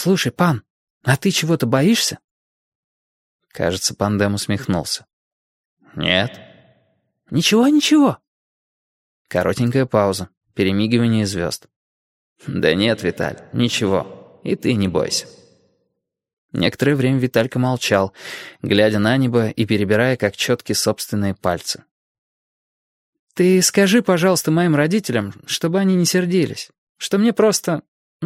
«Слушай, пан, а ты чего-то боишься?» Кажется, Пандем усмехнулся. «Нет». «Ничего, ничего». Коротенькая пауза, перемигивание звезд. «Да нет, Виталь, ничего. И ты не бойся». Некоторое время Виталька молчал, глядя на небо и перебирая как четки собственные пальцы. «Ты скажи, пожалуйста, моим родителям, чтобы они не сердились, что мне просто...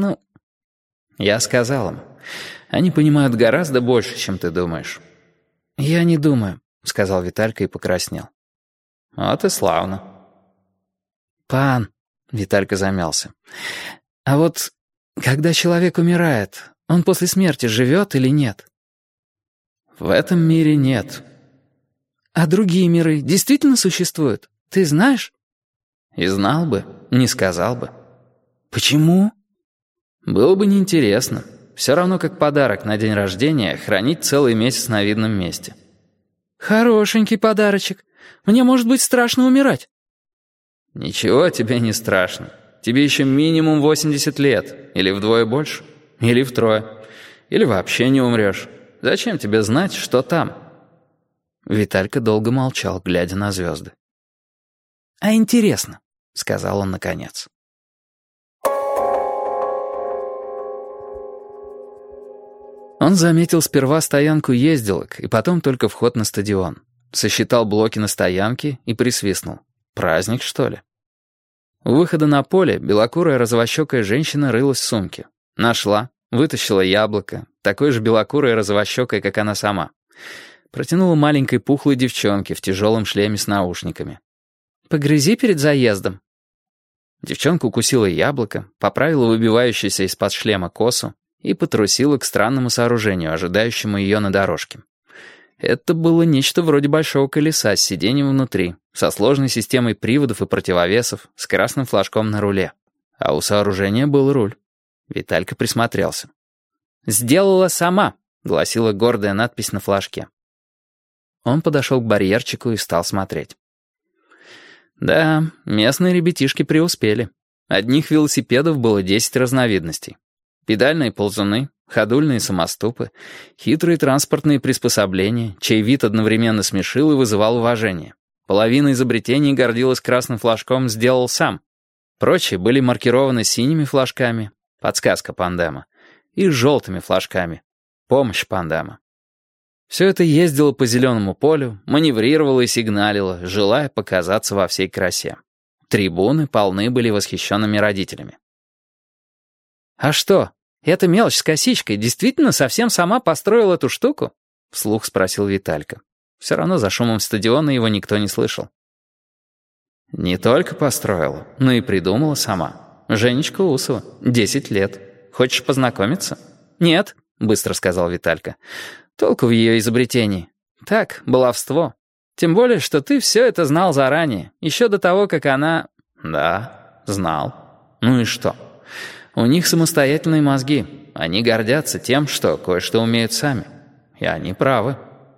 Я сказал им. Они понимают гораздо больше, чем ты думаешь». «Я не думаю», — сказал Виталька и покраснел. «Вот и славно». «Пан», — Виталька замялся, — «а вот когда человек умирает, он после смерти живет или нет?» «В этом мире нет». «А другие миры действительно существуют? Ты знаешь?» «И знал бы, не сказал бы». «Почему?» «Было бы неинтересно. Все равно как подарок на день рождения хранить целый месяц на видном месте». «Хорошенький подарочек. Мне, может быть, страшно умирать». «Ничего тебе не страшно. Тебе еще минимум 80 лет. Или вдвое больше. Или втрое. Или вообще не умрешь. Зачем тебе знать, что там?» Виталька долго молчал, глядя на звезды. «А интересно», — сказал он наконец. Он заметил сперва стоянку ездилок и потом только вход на стадион. Сосчитал блоки на стоянке и присвистнул. Праздник, что ли? У выхода на поле белокурая розовощекая женщина рылась в сумке. Нашла, вытащила яблоко, такое же белокурое розовощекое, как она сама. Протянула маленькой пухлой девчонке в тяжелом шлеме с наушниками. «Погрызи перед заездом». Девчонка укусила яблоко, поправила выбивающуюся из-под шлема косу и потрусила к странному сооружению, ожидающему ее на дорожке. Это было нечто вроде большого колеса с сиденьем внутри, со сложной системой приводов и противовесов, с красным флажком на руле. А у сооружения был руль. Виталька присмотрелся. «Сделала сама», — гласила гордая надпись на флажке. Он подошел к барьерчику и стал смотреть. Да, местные ребятишки преуспели. Одних велосипедов было 10 разновидностей. Педальные ползуны, ходульные самоступы, хитрые транспортные приспособления, чей вид одновременно смешил и вызывал уважение. Половина изобретений гордилась красным флажком «сделал сам». Прочие были маркированы синими флажками «подсказка Пандема» и желтыми флажками «помощь Пандема». Все это ездило по зеленому полю, маневрировало и сигналило, желая показаться во всей красе. Трибуны полны были восхищенными родителями. «А что, эта мелочь с косичкой действительно совсем сама построила эту штуку?» — вслух спросил Виталька. Все равно за шумом стадиона его никто не слышал. «Не только построила, но и придумала сама. Женечка Усова, 10 лет. Хочешь познакомиться?» «Нет», — быстро сказал Виталька. «Толку в ее изобретении. Так, баловство. Тем более, что ты все это знал заранее, еще до того, как она...» «Да, знал. Ну и что? У них самостоятельные мозги. Они гордятся тем, что кое-что умеют сами. И они правы».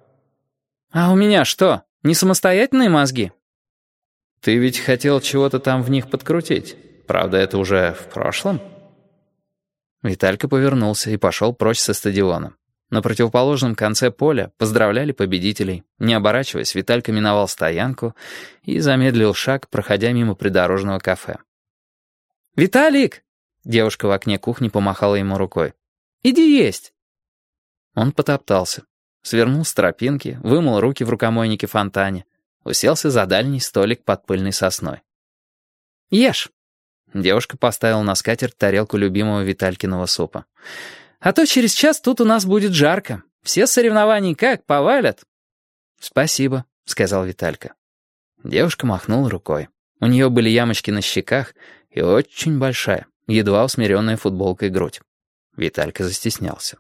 «А у меня что, не самостоятельные мозги?» «Ты ведь хотел чего-то там в них подкрутить. Правда, это уже в прошлом?» Виталька повернулся и пошел прочь со стадиона. На противоположном конце поля поздравляли победителей. Не оборачиваясь, Виталька миновал стоянку и замедлил шаг, проходя мимо придорожного кафе. «Виталик!» — девушка в окне кухни помахала ему рукой. «Иди есть!» Он потоптался, свернул с тропинки, вымыл руки в рукомойнике фонтане, уселся за дальний столик под пыльной сосной. «Ешь!» — девушка поставила на скатерть тарелку любимого Виталькиного супа. «А то через час тут у нас будет жарко. Все соревнования как повалят». «Спасибо», — сказал Виталька. Девушка махнула рукой. У нее были ямочки на щеках и очень большая, едва усмиренная футболкой грудь. Виталька застеснялся.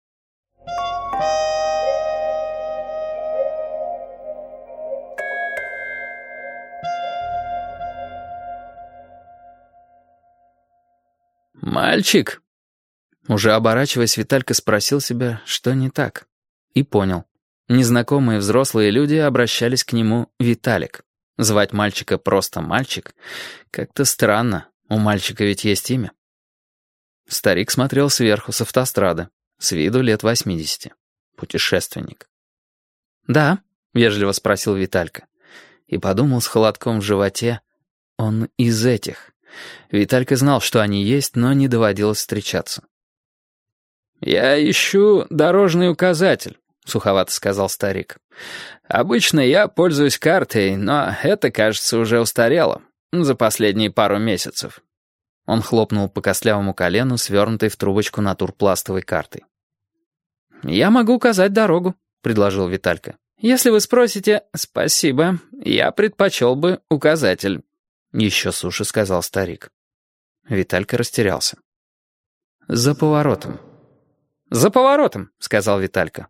«Мальчик!» Уже оборачиваясь, Виталька спросил себя, что не так. И понял. Незнакомые взрослые люди обращались к нему «Виталик». Звать мальчика просто «мальчик» как-то странно. У мальчика ведь есть имя. Старик смотрел сверху, с автострады. С виду лет 80. Путешественник. «Да?» — вежливо спросил Виталька. И подумал с холодком в животе. Он из этих. Виталька знал, что они есть, но не доводилось встречаться. «Я ищу дорожный указатель», — суховато сказал старик. «Обычно я пользуюсь картой, но это, кажется, уже устарело. За последние пару месяцев». Он хлопнул по костлявому колену, свернутой в трубочку натурпластовой картой. «Я могу указать дорогу», — предложил Виталька. «Если вы спросите, спасибо, я предпочел бы указатель», — еще суше сказал старик. Виталька растерялся. «За поворотом». «За поворотом», — сказал Виталька.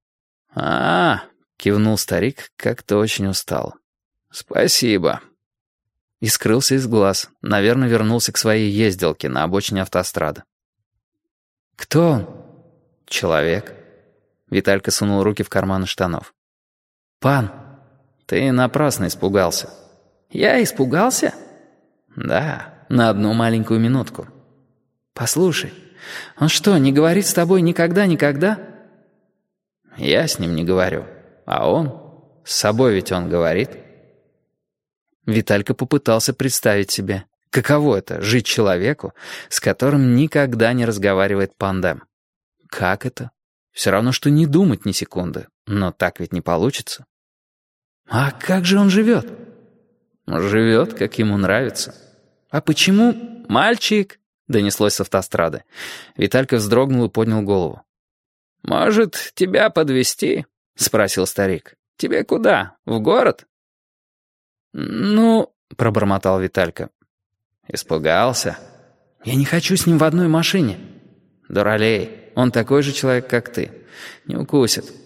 Кивнул старик, как-то очень устал. «Спасибо». И скрылся из глаз. Наверное, вернулся к своей ездилке на обочине автострады. «Кто он?» «Человек». Виталька сунул руки в карманы штанов. «Пан, ты напрасно испугался». «Я испугался?» «Да, на одну маленькую минутку». «Послушай, он что, не говорит с тобой никогда-никогда?» «Я с ним не говорю, а он? С собой ведь он говорит». Виталька попытался представить себе, каково это — жить человеку, с которым никогда не разговаривает пан-дем. Как это? Все равно, что не думать ни секунды, но так ведь не получится. А как же он живет? Живет, как ему нравится. А почему... «Мальчик!» — донеслось с автострады. Виталька вздрогнул и поднял голову. «Может, тебя подвезти?» — спросил старик. «Тебе куда? В город?» «Ну...» — пробормотал Виталька. «Испугался?» «Я не хочу с ним в одной машине». «Дуралей, он такой же человек, как ты. Не укусит.